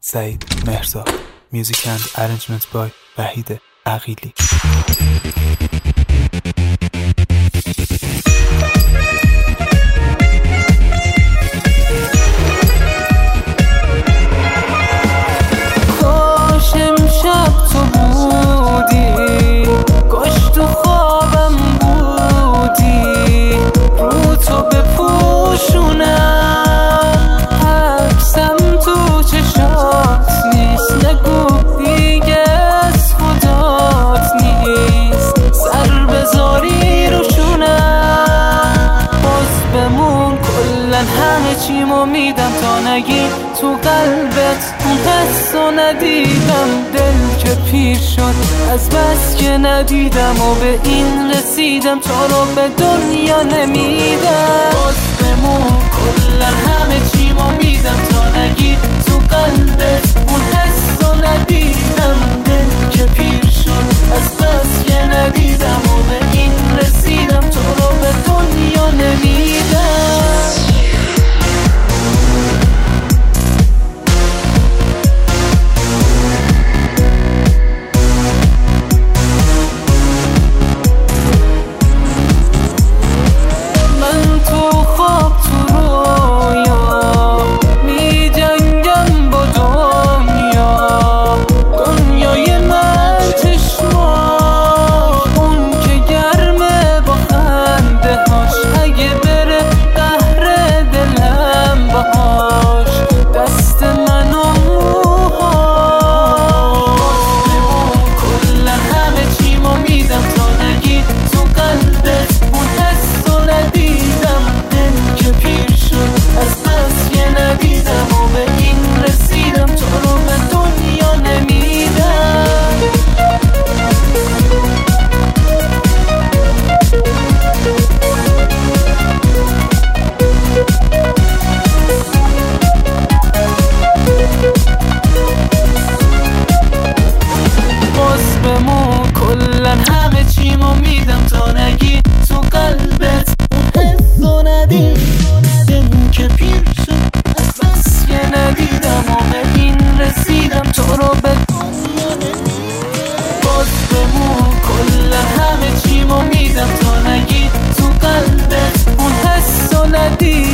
سعید مهرزاد. Music and arrangement by وحید عقیلی. کاش امشب تو بودی، کاش تو خوابم بودی، رو تو بپوشونم عکسم تو چشات نیست، نگو دیگه از خدات نیست، سر بذاری روشونم. باز بمون کلن همه چیمو میدم تا نگی تو قلبت اون حسو ندیدم. دل که پیر شد از بس که ندیدم و به این رسیدم تا رو به دنیا نمیدم. باز بمون کلن همه چیمو میدم تا نگی تو قلبت اون حسو ندیدم. دل که پیر شد از بس که ندیدم و به این رسیدم تا رو به دنیا نمیدم. همه چیمو میدم تا نگی تو قلبت اون حسو ندیدم. دل که پیر شد از بس که ندیدم و به این رسیدم تو رو به دنیا نمیدم. باز بمون کلن همه چیمو میدم تا نگی تو قلبت اون حسو ندیدم.